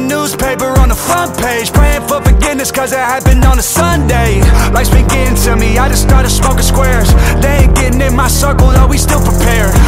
newspaper on the front page, praying for forgiveness cause it happened on a Sunday. Life's been getting to me, I just started smoking squares. They ain't getting in my circle though, we still prepared.